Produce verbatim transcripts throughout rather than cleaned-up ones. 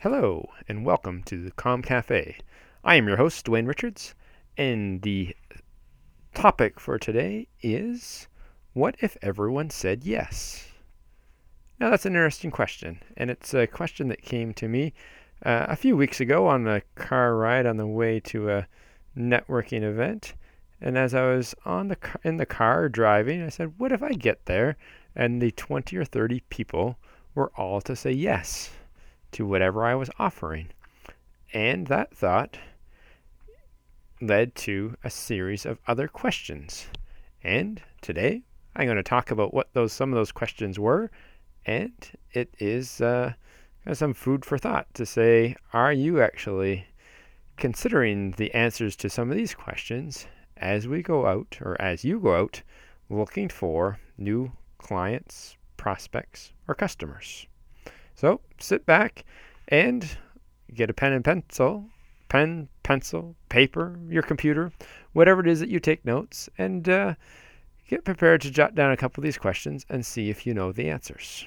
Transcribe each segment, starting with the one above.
Hello, and welcome to the Calm Cafe. I am your host, Dwayne Richards, and the topic for today is, what if everyone said yes? Now, that's an interesting question, and it's a question that came to me uh, a few weeks ago on a car ride on the way to a networking event. And as I was on the car, in the car driving, I said, what if I get there and the twenty or thirty people were all to say yes to whatever I was offering? And that thought led to a series of other questions. And today I'm going to talk about what those some of those questions were, and it is uh, some food for thought to say, are you actually considering the answers to some of these questions as we go out, or as you go out, looking for new clients, prospects, or customers? So sit back and get a pen and pencil, pen, pencil, paper, your computer, whatever it is that you take notes, and uh, get prepared to jot down a couple of these questions and see if you know the answers.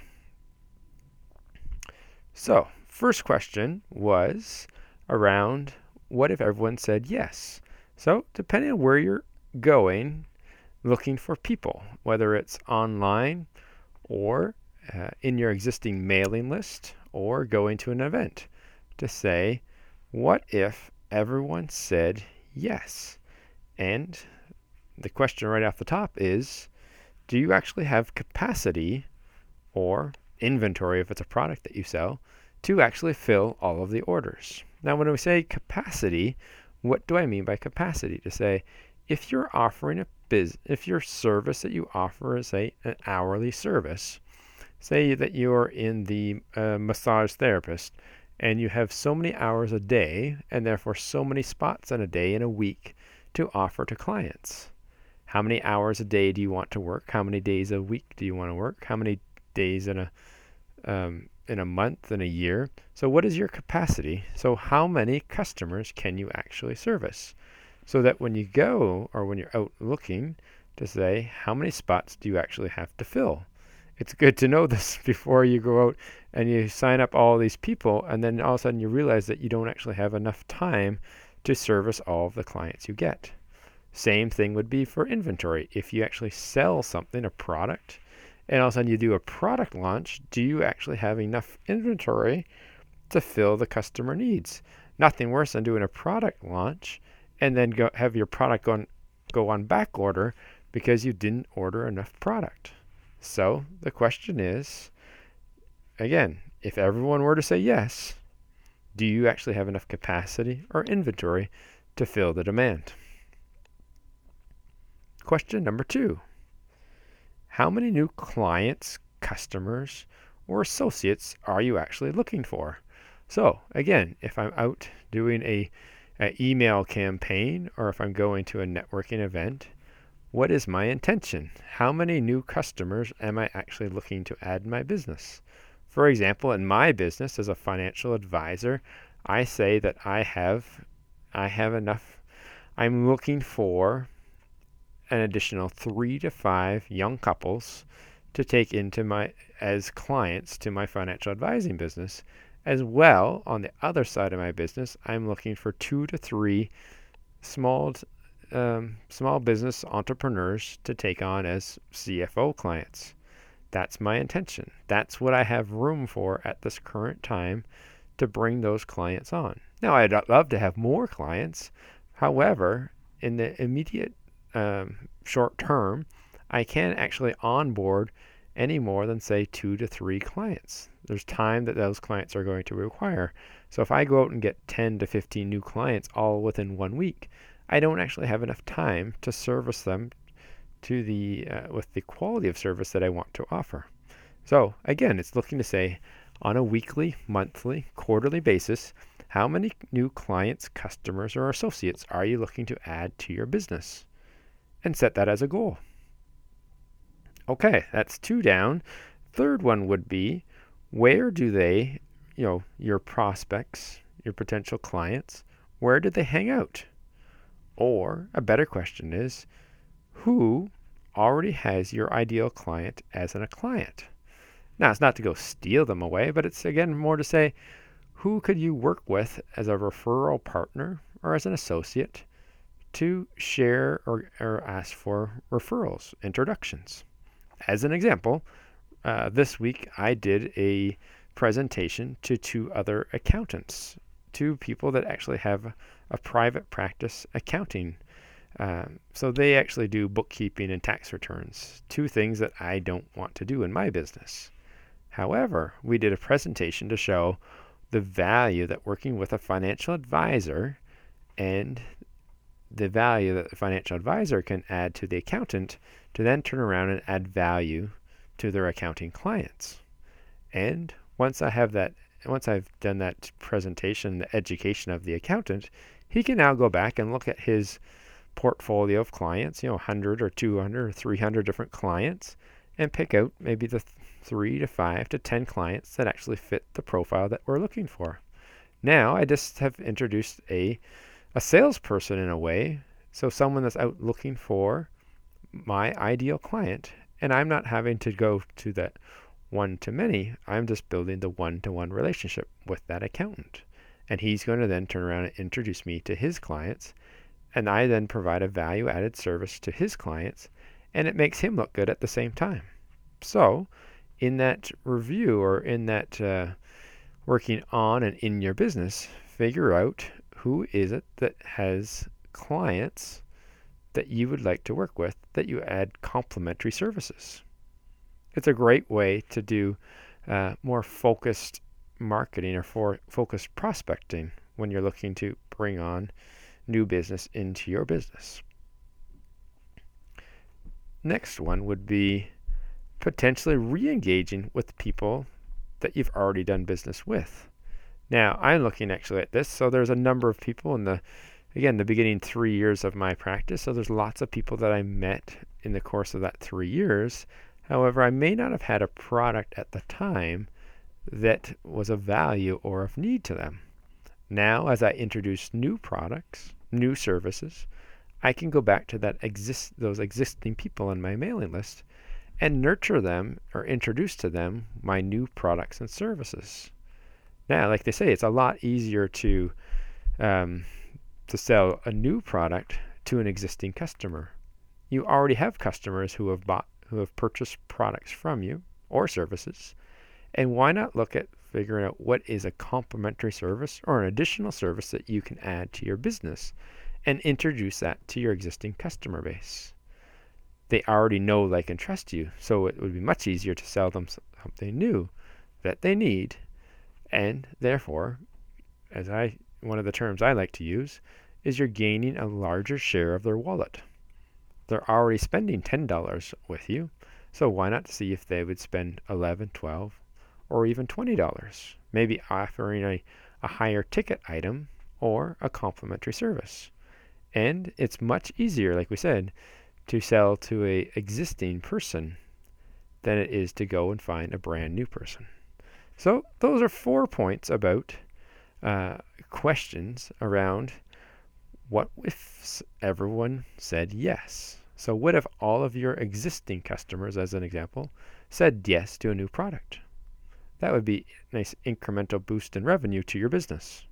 So, first question was around, what if everyone said yes? So, depending on where you're going, looking for people, whether it's online or uh, in your existing mailing list or going to an event, to say, what if everyone said yes? And the question right off the top is, do you actually have capacity or inventory, if it's a product that you sell, to actually fill all of the orders? Now, when we say capacity, what do I mean by capacity? To say, if you're offering a biz, if your service that you offer is, say, an hourly service, say that you're in the uh, massage therapist, and you have so many hours a day, and therefore so many spots in a day in a week to offer to clients. How many hours a day do you want to work? How many days a week do you want to work? How many days in a um, in a month, in a year? So what is your capacity? So how many customers can you actually service? So that when you go, or when you're out looking, to say, how many spots do you actually have to fill? It's good to know this before you go out and you sign up all these people, and then all of a sudden you realize that you don't actually have enough time to service all of the clients you get. Same thing would be for inventory. If you actually sell something, a product, and all of a sudden you do a product launch, do you actually have enough inventory to fill the customer needs? Nothing worse than doing a product launch and then go have your product go on, go on back order because you didn't order enough product. So the question is, again, if everyone were to say yes, do you actually have enough capacity or inventory to fill the demand? Question number two, how many new clients, customers, or associates are you actually looking for? So again, if I'm out doing a, a email campaign, or if I'm going to a networking event, what is my intention? How many new customers am I actually looking to add in my business? For example, in my business as a financial advisor, I say that I have I have enough. I'm looking for an additional three to five young couples to take into my as clients to my financial advising business. As well, on the other side of my business, I'm looking for two to three small um, small business entrepreneurs to take on as C F O clients. That's my intention. That's what I have room for at this current time to bring those clients on. Now, I'd love to have more clients. However, in the immediate um, short term, I can't actually onboard any more than, say, two to three clients. There's time that those clients are going to require. So if I go out and get ten to fifteen new clients all within one week, I don't actually have enough time to service them to the uh, with the quality of service that I want to offer. So again, it's looking to say, on a weekly, monthly, quarterly basis, how many new clients, customers, or associates are you looking to add to your business? And set that as a goal. Okay, that's two down. Third one would be, where do they, you know, your prospects, your potential clients, where do they hang out? Or a better question is, who already has your ideal client as a client? Now, it's not to go steal them away, but it's again more to say, who could you work with as a referral partner or as an associate to share or, or ask for referrals, introductions. As an example, uh, this week I did a presentation to two other accountants, two people that actually have a private practice accounting. Um, so they actually do bookkeeping and tax returns, two things that I don't want to do in my business. However, we did a presentation to show the value that working with a financial advisor and the value that the financial advisor can add to the accountant to then turn around and add value to their accounting clients. And once I have that, once I've done that presentation, the education of the accountant, he can now go back and look at his portfolio of clients, you know, one hundred or two hundred or three hundred different clients, and pick out maybe the three to five to ten clients that actually fit the profile that we're looking for. Now I just have introduced a a salesperson in a way, so someone that's out looking for my ideal client, and I'm not having to go to that one-to-many. I'm just building the one-to-one relationship with that accountant, and he's going to then turn around and introduce me to his clients, and I then provide a value-added service to his clients, and it makes him look good at the same time. So in that review or in that uh, working on and in your business, figure out who is it that has clients that you would like to work with that you add complementary services. It's a great way to do uh, more focused marketing or for focused prospecting when you're looking to bring on new business into your business. Next one would be potentially re-engaging with people that you've already done business with. Now, I'm looking actually at this. So there's a number of people in the, again, the beginning three years of my practice. So there's lots of people that I met in the course of that three years. However, I may not have had a product at the time that was of value or of need to them. Now, as I introduce new products, new services, I can go back to that exist those existing people on my mailing list and nurture them or introduce to them my new products and services. Now, like they say, it's a lot easier to um, to sell a new product to an existing customer. You already have customers who have bought, who have purchased products from you or services, and why not look at figuring out what is a complementary service or an additional service that you can add to your business and introduce that to your existing customer base. They already know, like, and trust you, so it would be much easier to sell them something new that they need. And therefore, as I one of the terms I like to use, is you're gaining a larger share of their wallet. They're already spending ten dollars with you, so why not see if they would spend eleven dollars, twelve dollars, or even twenty dollars, maybe offering a, a higher ticket item or a complimentary service. And it's much easier, like we said, to sell to a existing person than it is to go and find a brand new person. So those are four points about uh, questions around what if everyone said yes. So what if all of your existing customers, as an example, said yes to a new product? That would be a nice incremental boost in revenue to your business.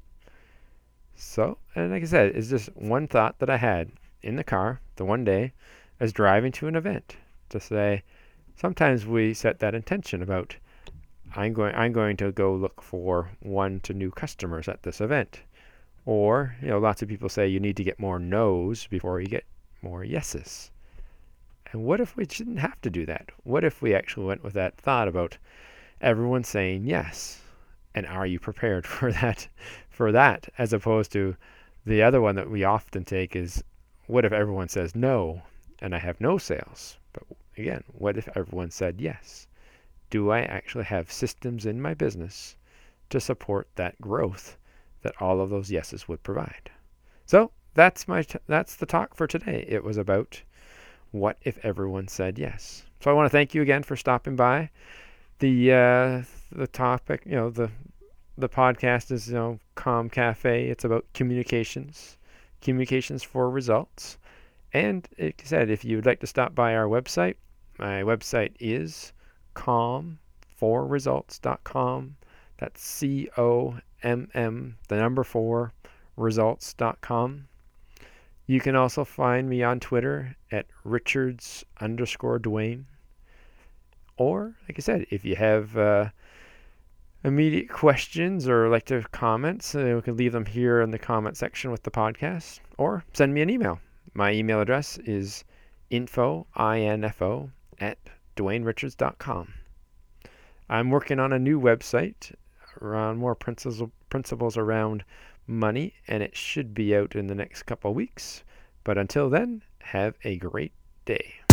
So, and like I said, it's just one thought that I had in the car the one day as driving to an event to say, sometimes we set that intention about I'm going I'm going to go look for one to new customers at this event. Or, you know, lots of people say you need to get more no's before you get more yeses. And what if we didn't have to do that? What if we actually went with that thought about everyone saying yes? And are you prepared for that for that as opposed to the other one that we often take is, what if everyone says no and I have no sales? But again, what if everyone said yes? Do I actually have systems in my business to support that growth that all of those yeses would provide? So that's my t- that's the talk for today. It was about what if everyone said yes. So I want to thank you again for stopping by. The uh, the topic, you know, the the podcast is, you know, Calm Cafe. It's about communications, communications for results. And like I said, if you would like to stop by our website, my website is calm for results dot com. That's C O M M, the number four, results dot com. You can also find me on Twitter at Richards underscore Dwayne. Or, like I said, if you have uh, immediate questions or like to comment, so you can leave them here in the comment section with the podcast, or send me an email. My email address is info, I N F O, at Dwayne Richards dot com. I'm working on a new website around more principles principles around money, and it should be out in the next couple of weeks. But until then, have a great day.